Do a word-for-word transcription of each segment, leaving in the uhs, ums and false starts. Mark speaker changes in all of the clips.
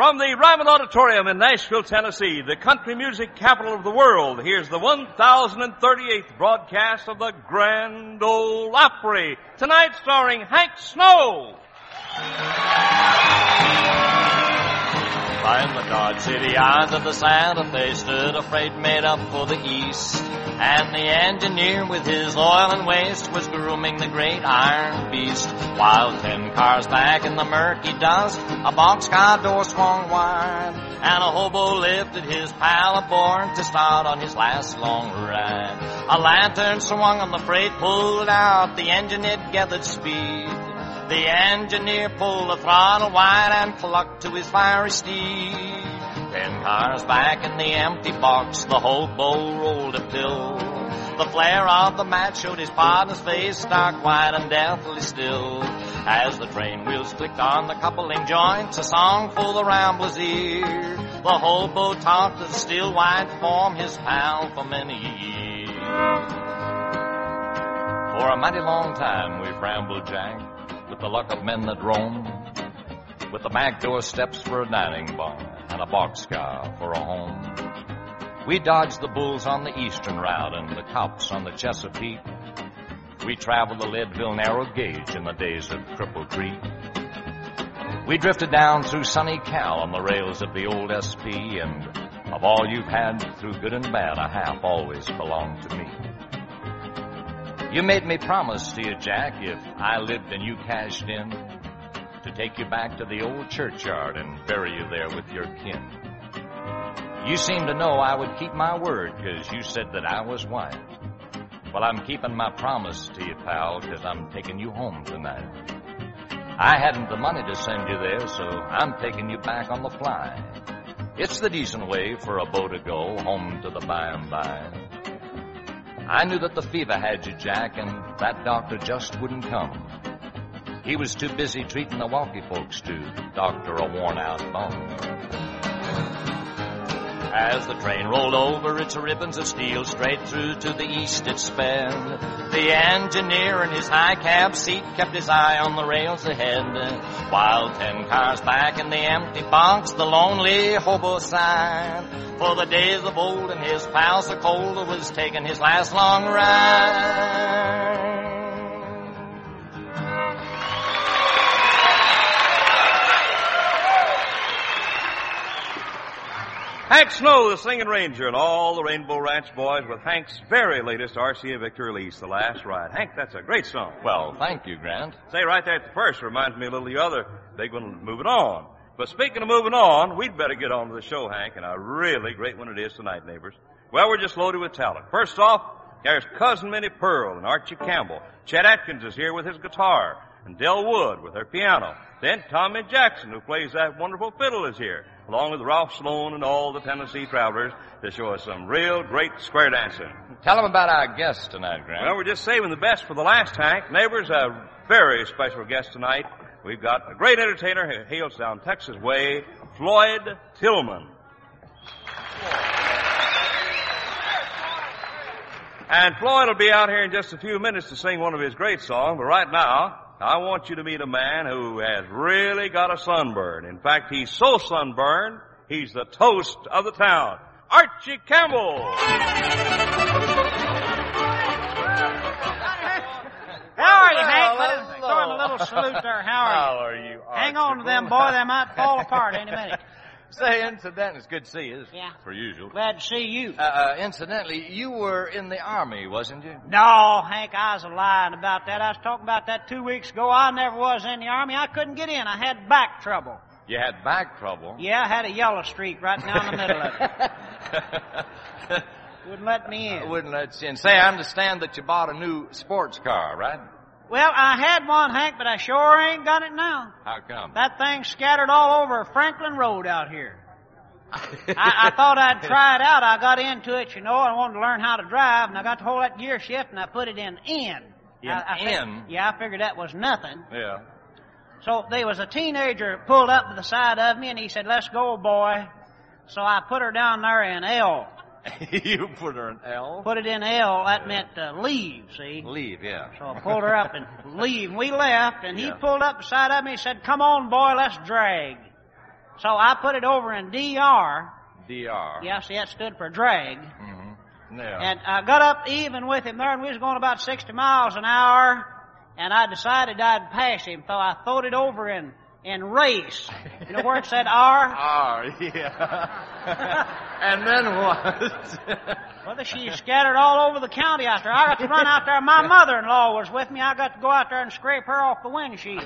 Speaker 1: From the Ryman Auditorium in Nashville, Tennessee, the country music capital of the world, here's the one thousand thirty-eighth broadcast of the Grand Ole Opry, tonight starring Hank Snow.
Speaker 2: By the Dodge City eyes of the Santa Fe stood a freight made up for the East. And the engineer with his oil and waste was grooming the great iron beast. While ten cars back in the murky dust, a boxcar door swung wide. And a hobo lifted his pal aboard to start on his last long ride. A lantern swung on the freight, pulled out, the engine it gathered speed. The engineer pulled the throttle wide and clucked to his fiery steed. Ten cars back in the empty box, the hobo rolled a pill. The flare of the match showed his partner's face, stark white and deathly still. As the train wheels clicked on the coupling joints, a song full the rambler's ear. The hobo talked to the still white form, his pal for many years. For a mighty long time we've rambled, Jack, with the luck of men that roam, with the back door steps for a dining bar and a boxcar for a home. We dodged the bulls on the eastern route and the cops on the Chesapeake. We traveled the Leadville narrow gauge in the days of Cripple Creek. We drifted down through sunny Cal on the rails of the old S P, and of all you've had, through good and bad, a half always belonged to me. You made me promise to you, Jack, if I lived and you cashed in, to take you back to the old churchyard and bury you there with your kin. You seemed to know I would keep my word, 'cause you said that I was white. Well, I'm keeping my promise to you, pal, 'cause I'm taking you home tonight. I hadn't the money to send you there, so I'm taking you back on the fly. It's the decent way for a beau to go home to the by and by. I knew that the fever had you, Jack, and that doctor just wouldn't come. He was too busy treating the walkie folks to doctor a worn-out bum. As the train rolled over its ribbons of steel, straight through to the east it sped. The engineer in his high cab seat kept his eye on the rails ahead. While ten cars back in the empty box, the lonely hobo sighed. For the days of old and his pal so cold was taking his last long ride.
Speaker 1: Hank Snow, the Singing Ranger, and all the Rainbow Ranch boys with Hank's very latest R C A Victor release, The Last Ride. Hank, that's a great song.
Speaker 2: Well, thank you, Grant.
Speaker 1: Say, right there at the first reminds me a little of the other big one, Moving On. But speaking of moving on, we'd better get on to the show, Hank, and a really great one it is tonight, neighbors. Well, we're just loaded with talent. First off, there's Cousin Minnie Pearl and Archie Campbell. Chet Atkins is here with his guitar, and Del Wood with her piano. Then Tommy Jackson, who plays that wonderful fiddle, is here, along with Ralph Sloan and all the Tennessee Travelers, to show us some real great square dancing.
Speaker 2: Tell them about our guest tonight, Grant.
Speaker 1: Well, we're just saving the best for the last, Hank. Neighbors, a very special guest tonight. We've got a great entertainer who hails down Texas way, Floyd Tillman. And Floyd will be out here in just a few minutes to sing one of his great songs, but right now, I want you to meet a man who has really got a sunburn. In fact, he's so sunburned, he's the toast of the town. Archie Campbell!
Speaker 3: How are you, Hank? Let us throw him a little salute there. How are you?
Speaker 2: How are you, Archie?
Speaker 3: Hang on to them, boy. They might fall apart any minute.
Speaker 2: Say, incidentally, it's good to see you.
Speaker 3: Yeah.
Speaker 2: Per usual.
Speaker 3: Glad to see you.
Speaker 2: Uh, uh, incidentally, you were in the Army, wasn't you?
Speaker 3: No, Hank, I was lying about that. I was talking about that two weeks ago. I never was in the Army. I couldn't get in. I had back trouble.
Speaker 2: You had back trouble?
Speaker 3: Yeah, I had a yellow streak right down the middle of it. Wouldn't let me in.
Speaker 2: Wouldn't let you in. Say, I understand that you bought a new sports car, right?
Speaker 3: Well, I had one, Hank, but I sure ain't got it now.
Speaker 2: How come?
Speaker 3: That thing's scattered all over Franklin Road out here. I, I thought I'd try it out. I got into it, you know. I wanted to learn how to drive, and I got to hold that gear shift, and I put it in N.
Speaker 2: In
Speaker 3: I, I
Speaker 2: N?
Speaker 3: Fig- yeah, I figured that was nothing.
Speaker 2: Yeah.
Speaker 3: So there was a teenager pulled up to the side of me, and he said, "Let's go, boy." So I put her down there in L.
Speaker 2: You put her in L?
Speaker 3: Put it in L. That meant uh, leave, see?
Speaker 2: Leave, yeah.
Speaker 3: So I pulled her up and leave. And we left, and he
Speaker 2: Yeah.
Speaker 3: pulled up beside of me and said, "Come on, boy, let's drag." So I put it over in D R.
Speaker 2: D R.
Speaker 3: Yeah, see, that stood for drag.
Speaker 2: Mm-hmm. Yeah.
Speaker 3: And I got up even with him there, and we was going about sixty miles an hour, and I decided I'd pass him, so I throwed it over in, in race. You know where it said R?
Speaker 2: R, yeah. And then what?
Speaker 3: Well, she scattered all over the county out there. I got to run out there. My mother-in-law was with me. I got to go out there and scrape her off the windshield.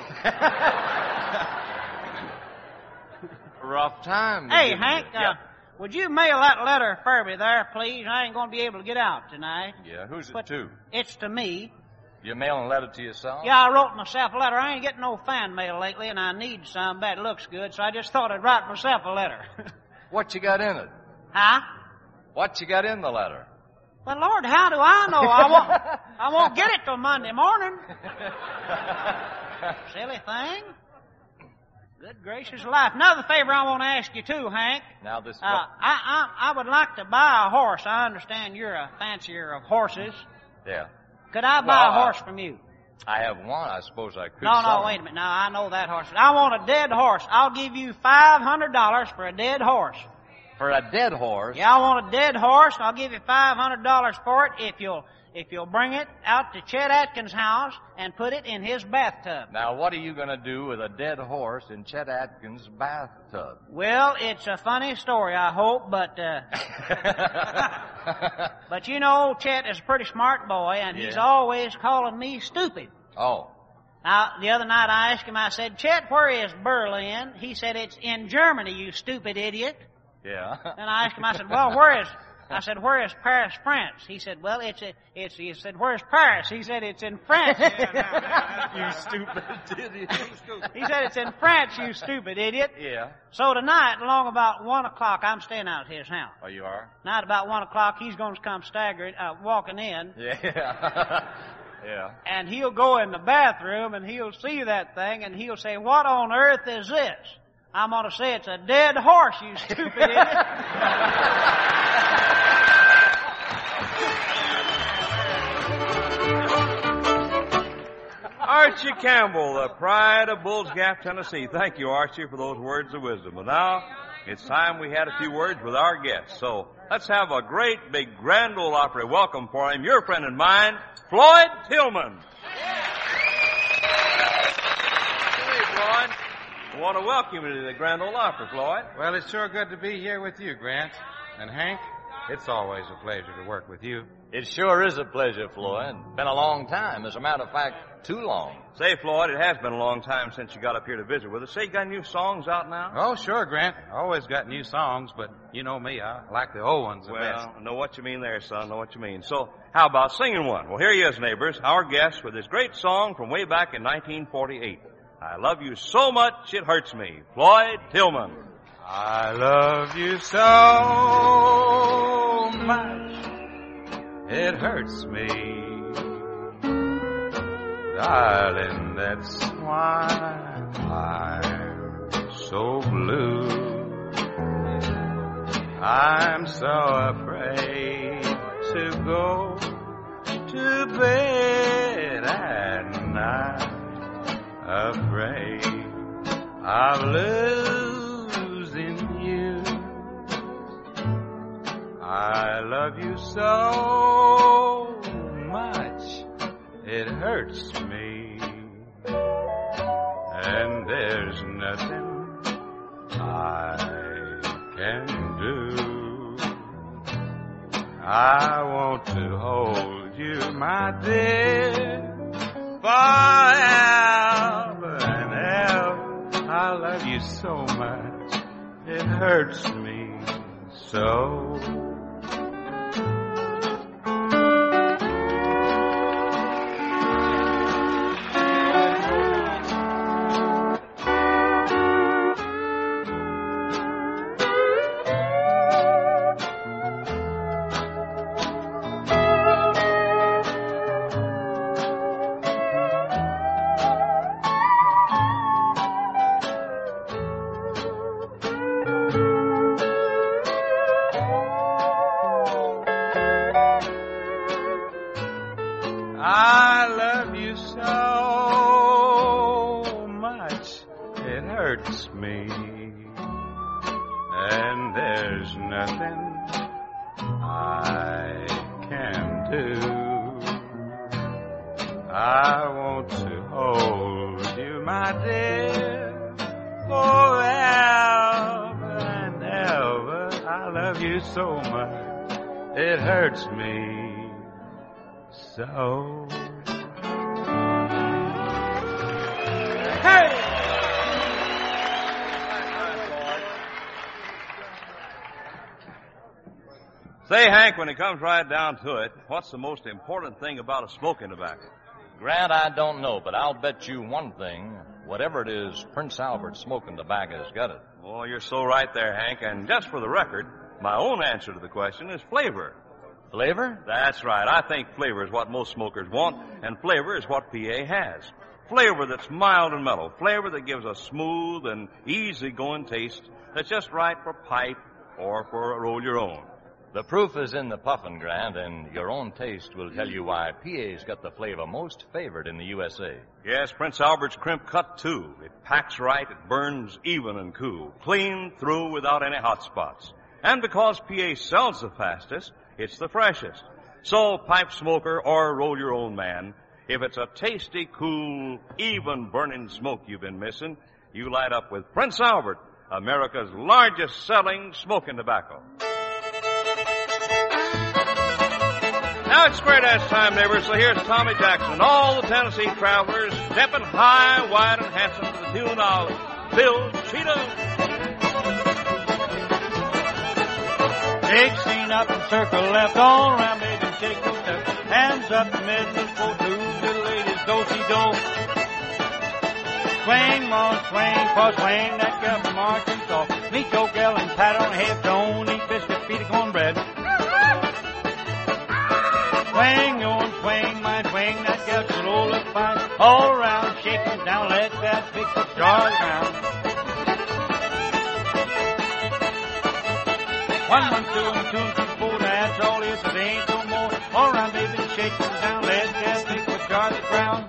Speaker 2: Rough time.
Speaker 3: Hey,
Speaker 2: didn't
Speaker 3: Hank,
Speaker 2: you?
Speaker 3: uh,
Speaker 2: Yeah.
Speaker 3: would you mail that letter for me there, please? I ain't going to be able to get out tonight.
Speaker 2: Yeah, who's it
Speaker 3: But
Speaker 2: to?
Speaker 3: it's to me.
Speaker 2: You mailing a letter to yourself?
Speaker 3: Yeah, I wrote myself a letter. I ain't getting no fan mail lately, and I need some, but it looks good, so I just thought I'd write myself a letter.
Speaker 2: What you got in it?
Speaker 3: Huh?
Speaker 2: What you got in the letter?
Speaker 3: Well, Lord, how do I know? I won't, I won't get it till Monday morning. Silly thing. Good gracious life. Another favor I want to ask you, too, Hank.
Speaker 2: Now this.
Speaker 3: Uh, I, I, I would like to buy a horse. I understand you're a fancier of horses.
Speaker 2: Yeah.
Speaker 3: Could I buy
Speaker 2: Well,
Speaker 3: a horse from you?
Speaker 2: I have one. I suppose I could.
Speaker 3: No,
Speaker 2: sell
Speaker 3: no,
Speaker 2: it.
Speaker 3: wait a minute. Now, I know that horse. I want a dead horse. I'll give you five hundred dollars for a dead horse.
Speaker 2: For a dead horse?
Speaker 3: Yeah, I want a dead horse, and I'll give you five hundred dollars for it if you'll if you'll bring it out to Chet Atkins' house and put it in his bathtub.
Speaker 2: Now, what are you going to do with a dead horse in Chet Atkins' bathtub?
Speaker 3: Well, it's a funny story, I hope, but uh, but you know, Chet is a pretty smart boy, and he's
Speaker 2: Yeah.
Speaker 3: always calling me stupid.
Speaker 2: Oh.
Speaker 3: Now, the other night I asked him, I said, Chet, where is Berlin? He said, it's in Germany, you stupid idiot.
Speaker 2: Yeah.
Speaker 3: And I asked him, I said, well, where is, I said, where is Paris, France? He said, well, it's, a, it's, he said, where's Paris? He said, it's in France.
Speaker 2: You stupid idiot.
Speaker 3: He said, it's in France, you stupid idiot.
Speaker 2: Yeah.
Speaker 3: So tonight, along about one o'clock, I'm staying out at his house.
Speaker 2: Oh, you are?
Speaker 3: Tonight about one o'clock, he's going to come staggering, uh, walking in.
Speaker 2: Yeah. Yeah.
Speaker 3: And he'll go in the bathroom and he'll see that thing and he'll say, what on earth is this? I'm going to say it's a dead horse, you stupid idiot.
Speaker 1: Archie Campbell, the pride of Bulls Gap, Tennessee. Thank you, Archie, for those words of wisdom. And now it's time we had a few words with our guests. So let's have a great, big, grand ole opera welcome for him, your friend and mine, Floyd Tillman. Hey, Floyd. I want to welcome you to the Grand Ole Opera, Floyd.
Speaker 4: Well, it's sure good to be here with you, Grant. And Hank, it's always a pleasure to work with you.
Speaker 2: It sure is a pleasure, Floyd. Been a long time. As a matter of fact, too long.
Speaker 1: Say, Floyd, it has been a long time since you got up here to visit with us. Say, you got new songs out now?
Speaker 4: Oh, sure, Grant. Always got new songs, but you know me, I like the old ones the
Speaker 1: Well,
Speaker 4: best.
Speaker 1: I know what you mean there, son. I know what you mean. So, how about singing one? Well, here he is, neighbors, our guest with his great song from way back in nineteen forty-eight. I love you so much it hurts me. Floyd Tillman.
Speaker 4: I love you so much, it hurts me. Darling, that's why I'm so blue. I'm so afraid to go to bed at night, afraid of losing you. I love you so much, it hurts me, and there's nothing I can do. I want to hold you, my dear, forever and ever. I love you so much, it hurts me so. I love you so much, it hurts me and there's nothing I can do. I want to hold you, my dear, forever and ever. I love you so much, it hurts me so. Hey!
Speaker 1: Say, Hank, when it comes right down to it, what's the most important thing about a smoking tobacco?
Speaker 2: Grant, I don't know, but I'll bet you one thing. Whatever it is, Prince Albert smoking tobacco's got it.
Speaker 1: Oh, you're so right there, Hank. And just for the record, my own answer to the question is flavor.
Speaker 2: Flavor?
Speaker 1: That's right. I think flavor is what most smokers want, and flavor is what P A has. Flavor that's mild and mellow. Flavor that gives a smooth and easy-going taste that's just right for pipe or for a roll your own.
Speaker 2: The proof is in the puffin', Grant, and your own taste will tell you why P A's got the flavor most favored in the U S A.
Speaker 1: Yes, Prince Albert's crimp cut, too. It packs right, it burns even and cool, clean through without any hot spots. And because P A sells the fastest, it's the freshest. So, pipe smoker or roll your own man, if it's a tasty, cool, even burning smoke you've been missing, you light up with Prince Albert, America's largest selling smoking tobacco. Now it's square dance time, neighbors, so here's Tommy Jackson and all the Tennessee travelers stepping high, wide, and handsome to the tune of Bill Cheatham.
Speaker 5: Shake, scene up and circle left, all around, baby, shake those steps. Hands up the middle, for two little ladies, do-si-do. Swing, ma, swing, pa, swing, that girl from Arkansas. Meet your girl and pat on the head, don't eat biscuits, feed a cornbread. Swing, your swing, my swing, that girl should all look fine. All around, shaking down, let that big jar around. One, one, two, and two, and three, four, that's all it is, but there ain't no more. All around, baby, shaking down, let that big jar the ground.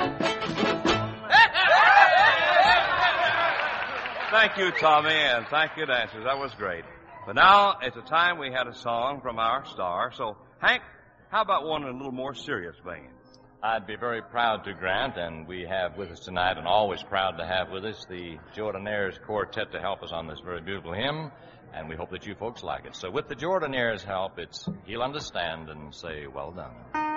Speaker 1: Thank you, Tommy, and thank you, dancers. That was great. But now, it's a time we had a song from our star. So, Hank, how about one in a little more serious vein?
Speaker 2: I'd be very proud to, Grant, and we have with us tonight, and always proud to have with us, the Jordanaires Quartet to help us on this very beautiful hymn, and we hope that you folks like it. So with the Jordanaires' help, it's He'll Understand and Say, Well Done.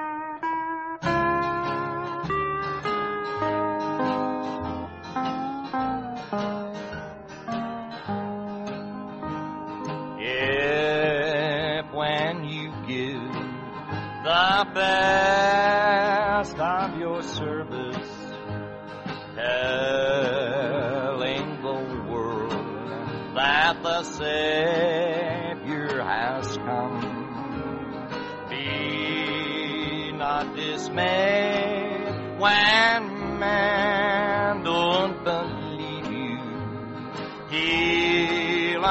Speaker 2: If when you give the best of your service, telling the world that the Savior has come, be not dismayed when men don't believe you. He'll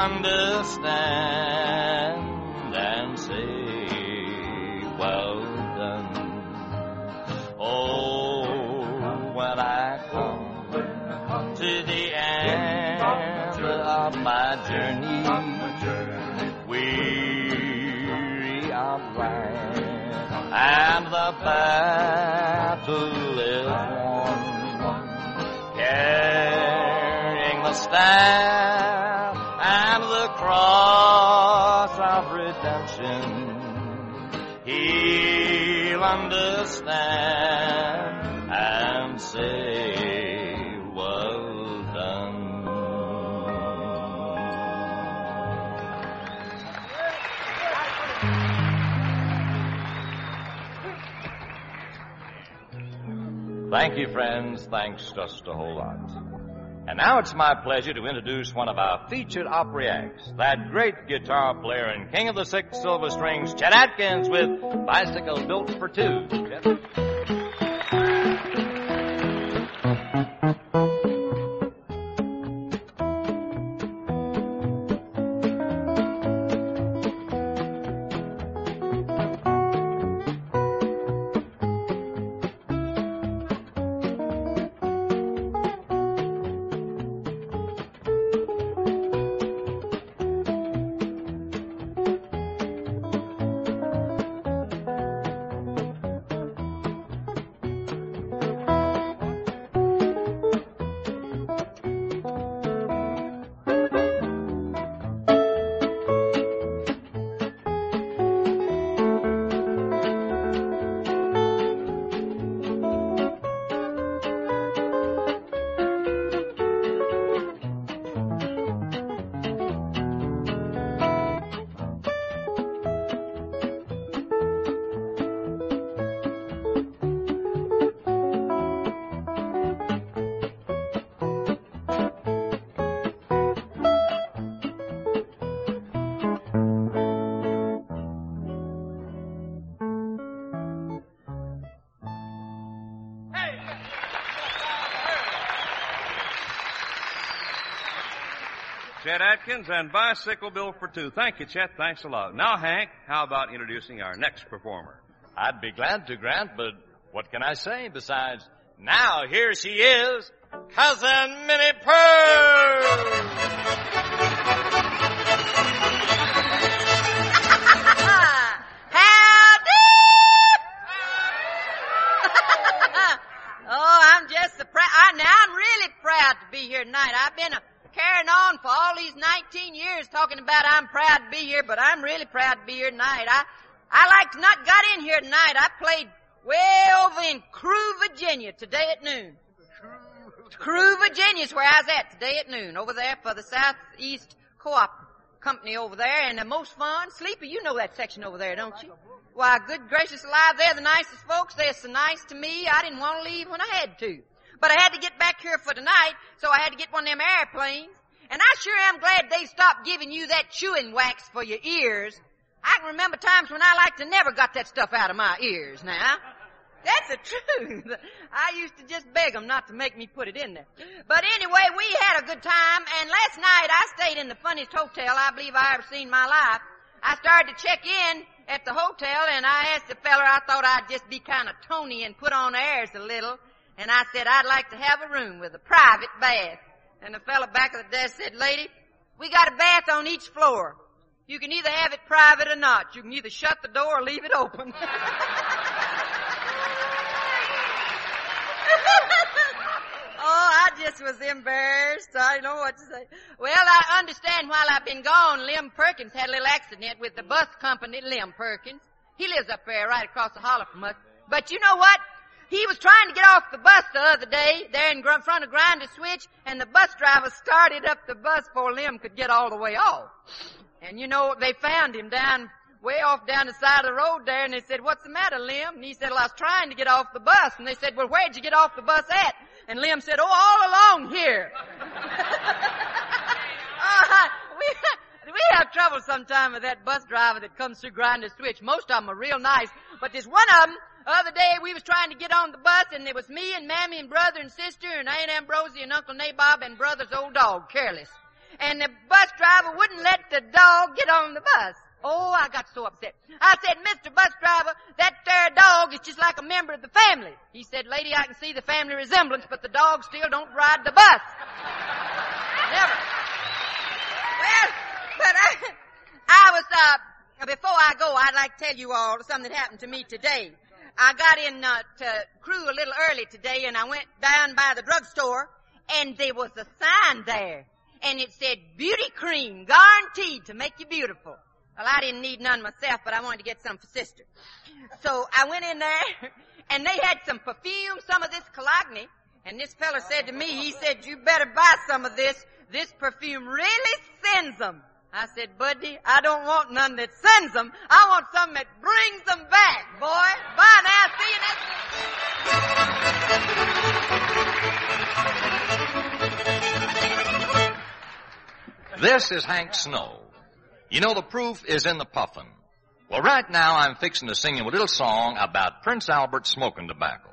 Speaker 2: understand and say, well done. Oh, when I come to the end of my journey, weary of life, and the battle is won, carrying the staff and the cross of redemption, He'll understand and say, well done. Thank you, friends. Thanks just a whole lot. And now it's my pleasure to introduce one of our featured opera acts, that great guitar player and king of the six silver strings, Chet Atkins, with Bicycle Built for Two. Chet?
Speaker 1: Chet Atkins and Bicycle Bill for Two. Thank you, Chet. Thanks a lot. Now, Hank, how about introducing our next performer?
Speaker 2: I'd be glad to, Grant, but what can I say besides, now here she is, Cousin Minnie Pearl!
Speaker 6: Oh, I'm just so proud. I, now, I'm really proud to be here tonight. I've been uh, carrying on for all these nineteen years talking about I'm proud to be here, but I'm really proud to be here tonight. I, I like to not got in here tonight. I played way over in Crewe, Virginia today at noon. Crewe, Virginia is where I was at today at noon, over there for the Southeast Co-op Company over there, and the most fun. Sleepy, you know that section over there, don't you? Why, good gracious alive, they're the nicest folks. They're so nice to me, I didn't want to leave when I had to. But I had to get back here for tonight, so I had to get one of them airplanes. And I sure am glad they stopped giving you that chewing wax for your ears. I can remember times when I like to never got that stuff out of my ears now. That's the truth. I used to just beg them not to make me put it in there. But anyway, we had a good time, and last night I stayed in the funniest hotel I believe I ever seen in my life. I started to check in at the hotel, and I asked the feller, I thought I'd just be kind of Tony and put on airs a little, and I said I'd like to have a room with a private bath. And the fella back of the desk said, lady, we got a bath on each floor. You can either have it private or not. You can either shut the door or leave it open. Oh, I just was embarrassed. I didn't know what to say. Well, I understand while I've been gone, Lem Perkins had a little accident with the bus company, Lem Perkins. He lives up there right across the holler from us. But you know what? He was trying to get off the bus the other day there in front of Grinder Switch, and the bus driver started up the bus before Lem could get all the way off. And you know, they found him down, way off down the side of the road there, and they said, what's the matter, Lem? And he said, well, I was trying to get off the bus. And they said, well, where'd you get off the bus at? And Lem said, oh, all along here. uh, we, we have trouble sometime with that bus driver that comes through Grinder Switch. Most of them are real nice. But there's one of them, the other day we was trying to get on the bus, and there was me and Mammy and brother and sister and Aunt Ambrosia and Uncle Nabob and brother's old dog, Careless. And the bus driver wouldn't let the dog get on the bus. Oh, I got so upset. I said, Mister Bus Driver, that there dog is just like a member of the family. He said, lady, I can see the family resemblance, but the dog still don't ride the bus. Never. Well, but I, I was, uh, before I go, I'd like to tell you all something that happened to me today. I got in, uh, to Crewe a little early today, and I went down by the drugstore, and there was a sign there, and it said, beauty cream, guaranteed to make you beautiful. Well, I didn't need none myself, but I wanted to get some for Sister. So I went in there, and they had some perfume, some of this Cologne, and this fella said to me, he said, you better buy some of this. This perfume really sends them. I said, buddy, I don't want none that sends them. I want some that brings them back, boy. Bye
Speaker 2: now. See you next week. This is Hank Snow. You know, the proof is in the puffin'. Well, right now I'm fixing to sing you a little song about Prince Albert smoking tobacco.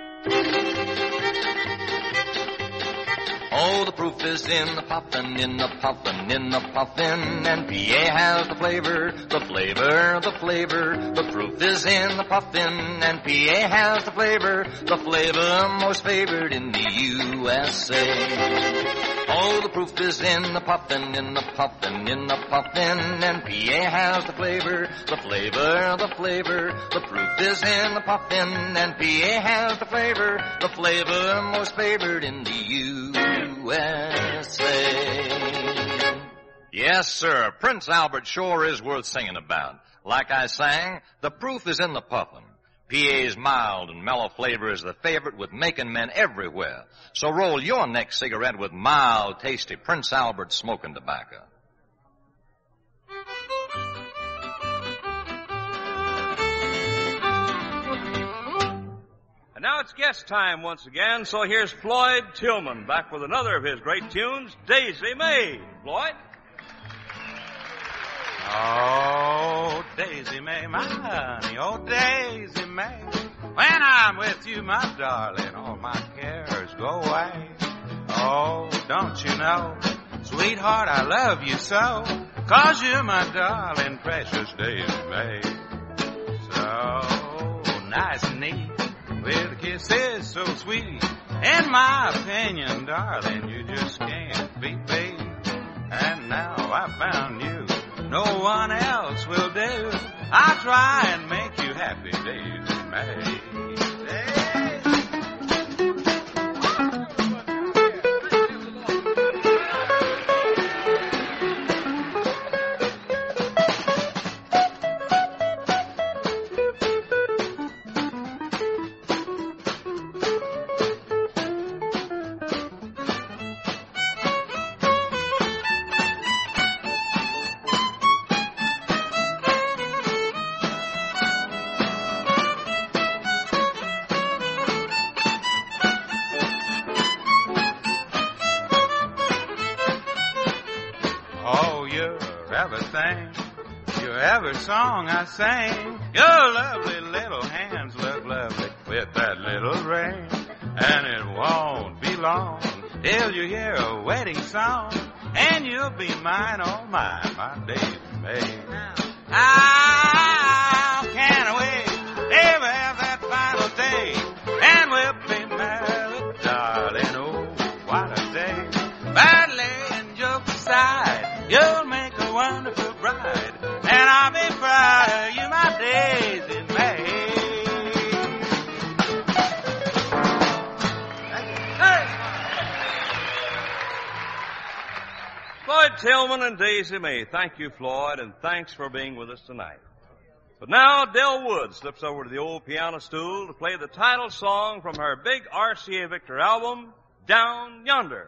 Speaker 2: Oh, the proof is in the puffin', in the puffin', in the puffin', and P A has the flavor, the flavor, the flavor. The proof is in the puffin', and P A has the flavor, the flavor most favored in the U S A. Oh, the proof is in the puffin', in the puffin', in the puffin', and P A has the flavor, the flavor, the flavor. The proof is in the puffin', and P A has the flavor, the flavor most favored in the U S A. Yes, sir, Prince Albert sure is worth singing about. Like I sang, the proof is in the puffin'. P A's mild and mellow flavor is the favorite with making men everywhere. So roll your next cigarette with mild, tasty Prince Albert smoking tobacco.
Speaker 1: And now it's guest time once again, so here's Floyd Tillman back with another of his great tunes, Daisy May. Floyd?
Speaker 4: Oh, Daisy May, my honey, oh, Daisy May. When I'm with you, my darling, all my cares go away. Oh, don't you know, Sweetheart, I love you so, 'cause you're my darling, precious Daisy May. So nice and neat, with kisses so sweet. In my opinion, darling, you just can't be beat. And now I found you, no one else will do. I'll try and make you happy, Daisy May. Song I sang, your lovely little hands look lovely with that little ring, and it won't be long till you hear a wedding song, and you'll be mine, oh mine, my Daisy May. How can I wait till we have that final day, and we'll be married, darling, oh, what a day. But laying jokes aside, you'll make a wonderful bride, and I'll be proud of you, my Daisy May.
Speaker 1: Hey! Floyd Tillman and Daisy May. Thank you, Floyd, and thanks for being with us tonight. But now Del Wood slips over to the old piano stool to play the title song from her big R C A Victor album, Down Yonder.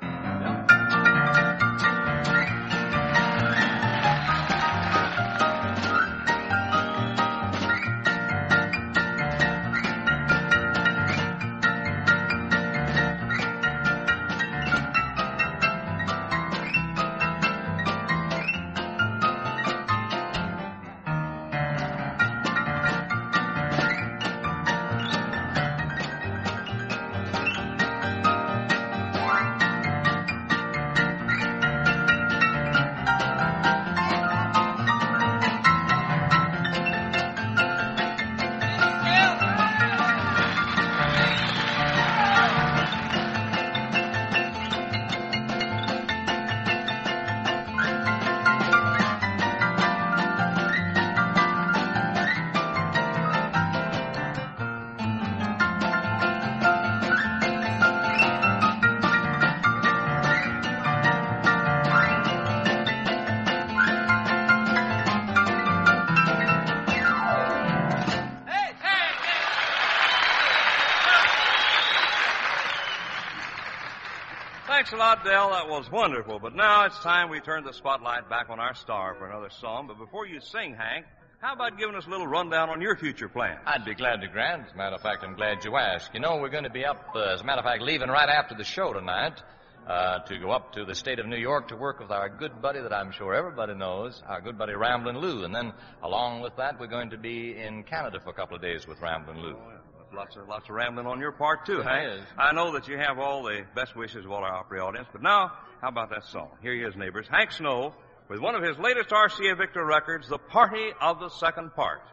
Speaker 1: Thanks a lot, Del. That was wonderful. But now it's time we turn the spotlight back on our star for another song. But before you sing, Hank, how about giving us a little rundown on your future plans?
Speaker 2: I'd be glad to, Grant. As a matter of fact, I'm glad you asked. You know, we're going to be up, uh, as a matter of fact, leaving right after the show tonight uh, to go up to the state of New York to work with our good buddy that I'm sure everybody knows, our good buddy Ramblin' Lou. And then along with that, we're going to be in Canada for a couple of days with Ramblin' Lou.
Speaker 1: Oh, yeah. Lots of lots of rambling on your part, too, Hank.
Speaker 2: Yes.
Speaker 1: I know that you have all the best wishes of all our Opry audience. But now, how about that song? Here he is, neighbors. Hank Snow with one of his latest R C A Victor records, The Party of the Second Part.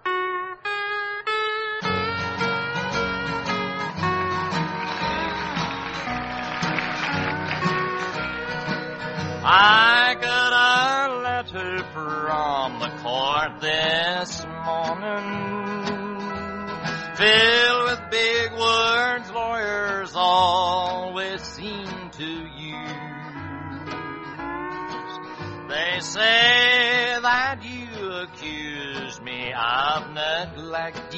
Speaker 2: I got a letter from the court this morning, filled with big words lawyers always seem to use. They say that you accuse me of neglect,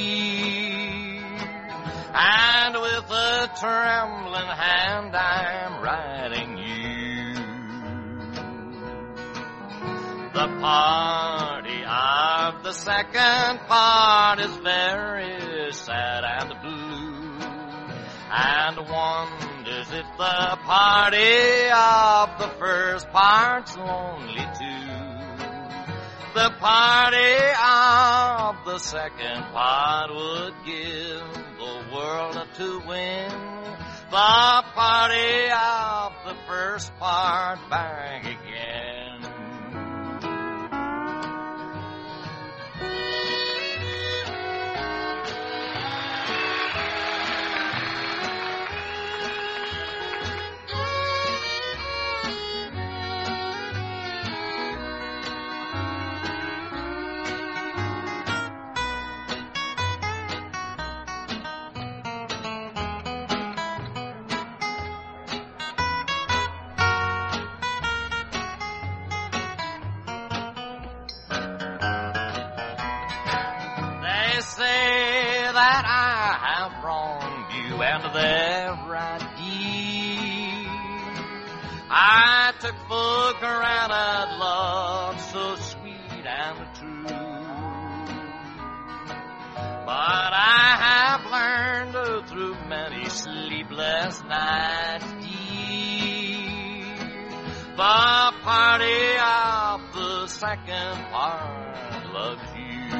Speaker 2: and with a trembling hand I'm writing you. The party of the second part is very sad and blue, and wonders if the party of the first part's lonely too. The party of the second part would give the world to win, the party of the first part back again. They say that I have wronged you, and they're right. I took for granted love so sweet and true, but I have learned through many sleepless nights, dear, the party of the second part loves you.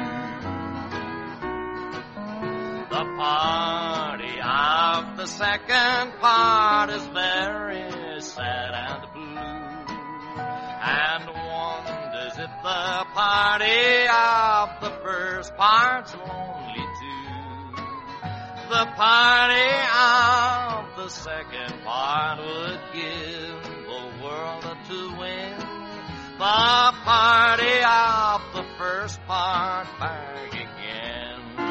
Speaker 2: The party of the second part is very sad and blue, and wonders if the party of the first part's lonely too. The party of the second part would give the world to win. The party of the first part back again.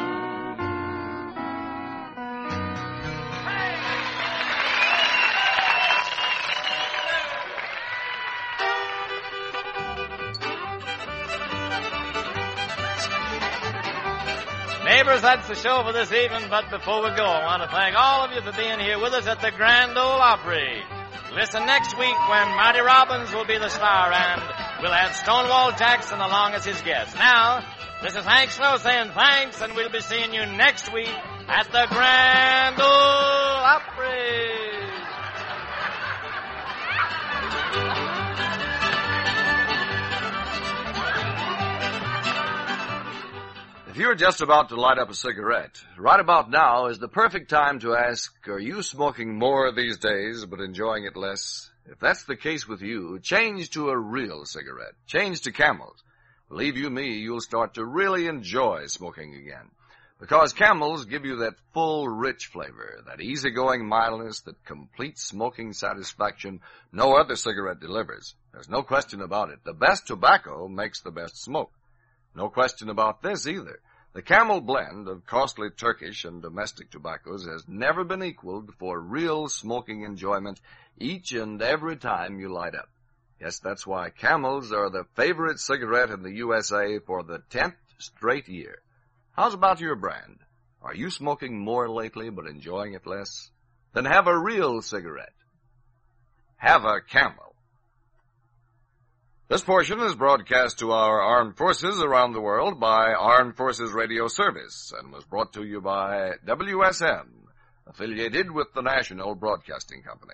Speaker 2: Neighbors, that's the show for this evening, but before we go, I want to thank all of you for being here with us at the Grand Ole Opry. Listen next week when Marty Robbins will be the star, and we'll have Stonewall Jackson along as his guest. Now, this is Hank Snow saying thanks, and we'll be seeing you next week at the Grand Ole Opry.
Speaker 7: If you're just about to light up a cigarette, right about now is the perfect time to ask, are you smoking more these days but enjoying it less? If that's the case with you, change to a real cigarette. Change to Camels. Believe you me, you'll start to really enjoy smoking again. Because Camels give you that full, rich flavor, that easygoing mildness, that complete smoking satisfaction no other cigarette delivers. There's no question about it. The best tobacco makes the best smoke. No question about this either. The Camel blend of costly Turkish and domestic tobaccos has never been equaled for real smoking enjoyment each and every time you light up. Yes, that's why Camels are the favorite cigarette in the U S A for the tenth straight year. How's about your brand? Are you smoking more lately but enjoying it less? Then have a real cigarette. Have a Camel. This portion is broadcast to our armed forces around the world by Armed Forces Radio Service and was brought to you by W S N, affiliated with the National Broadcasting Company.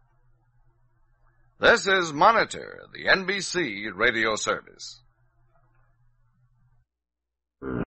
Speaker 7: This is Monitor, the N B C Radio Service.